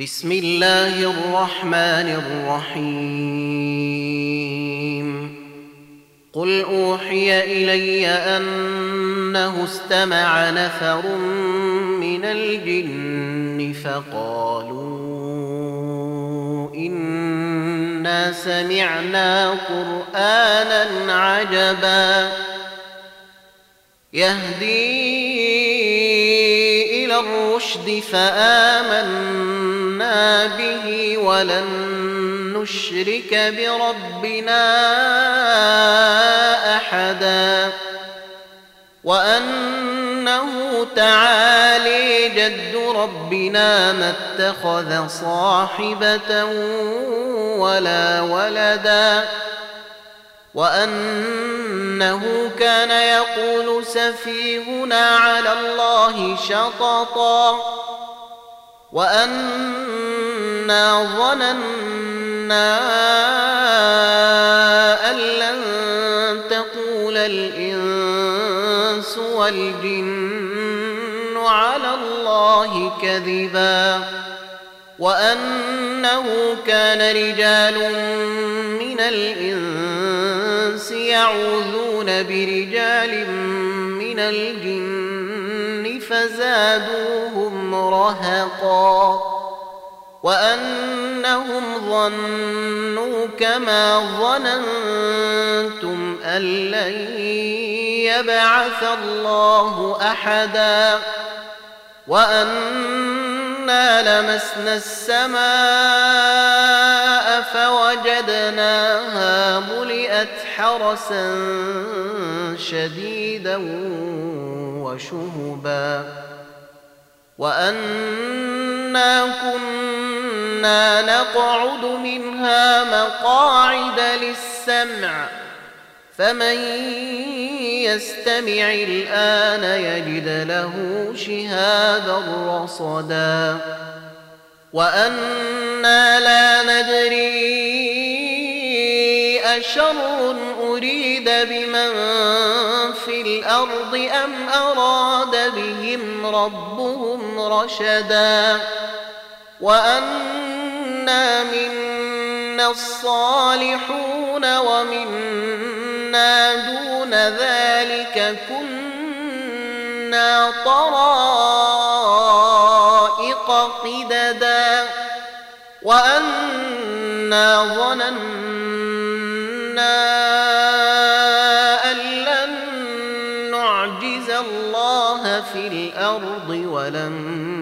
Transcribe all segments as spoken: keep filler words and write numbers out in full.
بسم الله الرحمن الرحيم قل أوحي إلي أنه استمع نفر من الجن فقالوا إنا سمعنا قرآنا عجبا يهدي إلى الرشد فآمنا به ولن نشرك بربنا أحدا وأنه تعالي جد ربنا ما اتخذ صاحبة ولا ولدا وأنه كان يقول سفيهنا على الله شططا وأنا ظننا أن لن تقول الإنس والجن على الله كذبا وأنه كان رجال من الإنس يعوذون برجال من الجن فزادوهم رهقا وأنهم ظنوا كما ظننتم أن لن يبعث الله أحدا وأنا لمسنا السماء فوجدناها ملئت حرسا شديدا وشهبا وأنا كنا نقعد منها مقاعد للسمع فمن يستمع الآن يجد له شهابا رصدا وأنا لا ندري أشر أريد بمن في الأرض أم أراد بهم ربهم رشدا وأنا منا الصالحون ومنا دون ذلك كنا طرائق قددا وأنا ظننا أن لن نعجز الله في الأرض ولن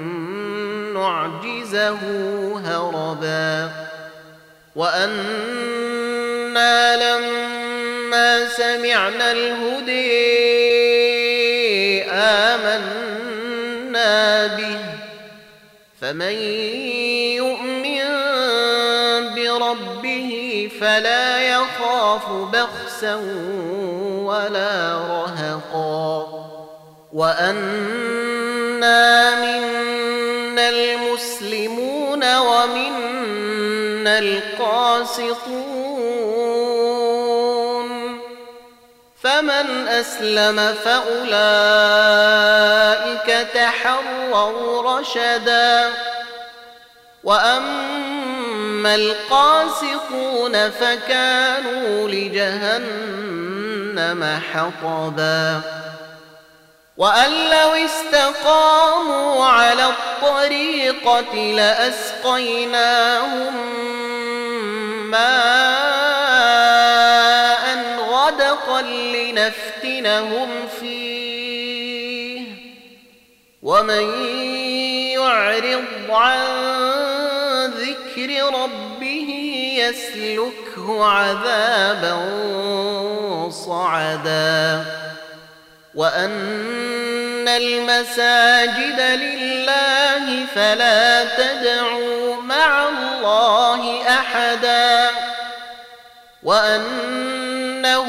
نعجزه هربا وأنا لما سمعنا الهدي آمنا به فمن يؤمن بربه فلا يخاف بخسا ولا رهقا وأنا منا المسلمون ومنا القاسطون فمن أسلم فأولئك تحروا رشدا وأما القاسطون فكانوا لجهنم حطبا وأن لو استقاموا على الطريقة لأسقيناهم ماء غدقا لنفتنهم فيه ومن يعرض عن ذكر ربه يسلكه عذابا صعدا وأن المساجد لله فلا تدعوا مع الله أحدا وأنه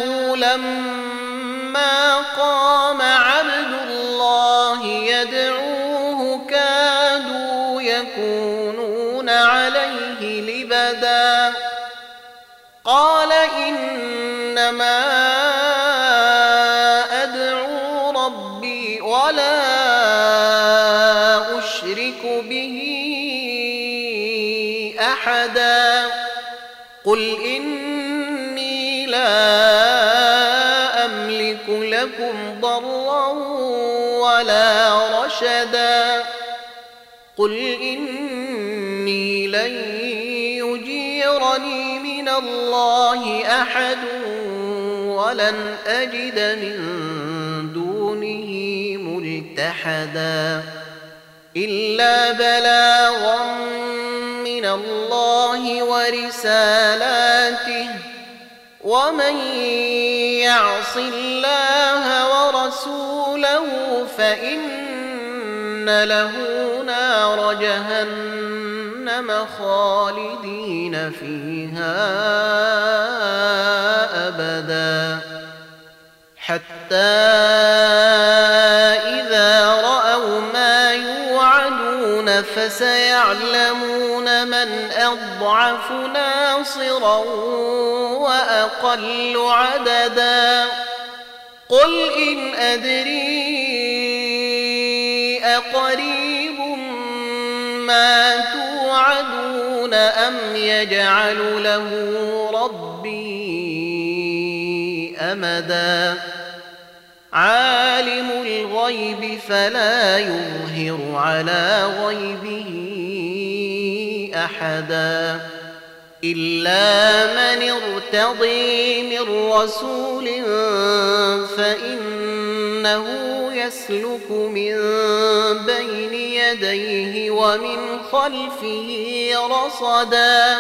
لما قام عبد الله يدعوه كادوا يكونون عليه لبدا قال إنما ولا أشرك به أحدا قل إني لا أملك لكم ضرا ولا رشدا قل إني لن يجيرني من الله أحد ولن أجد من دونه ملتحدا إلا بلاغا من الله ورسالاته ومن يعص الله ورسوله فإن له نار جهنم خالدين فيها أبدا حتى إذا رأوا ما يوعدون فسيعلمون من أضعف ناصرا وأقل عددا قل إن أدري أقريب ما توعدون أم يجعل له ربي أمدا عالم الغيب فلا يظهر على غيبه أحدا إلا من ارتضي من رسول فإنه يسلك من بين يديه ومن خلفه رصدا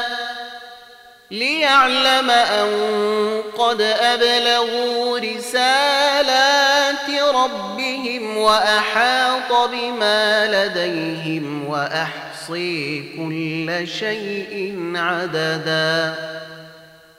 ليعلم أن قد أبلغوا رسالات ربهم وأحاط بما لديهم وأحصي كل شيء عددا.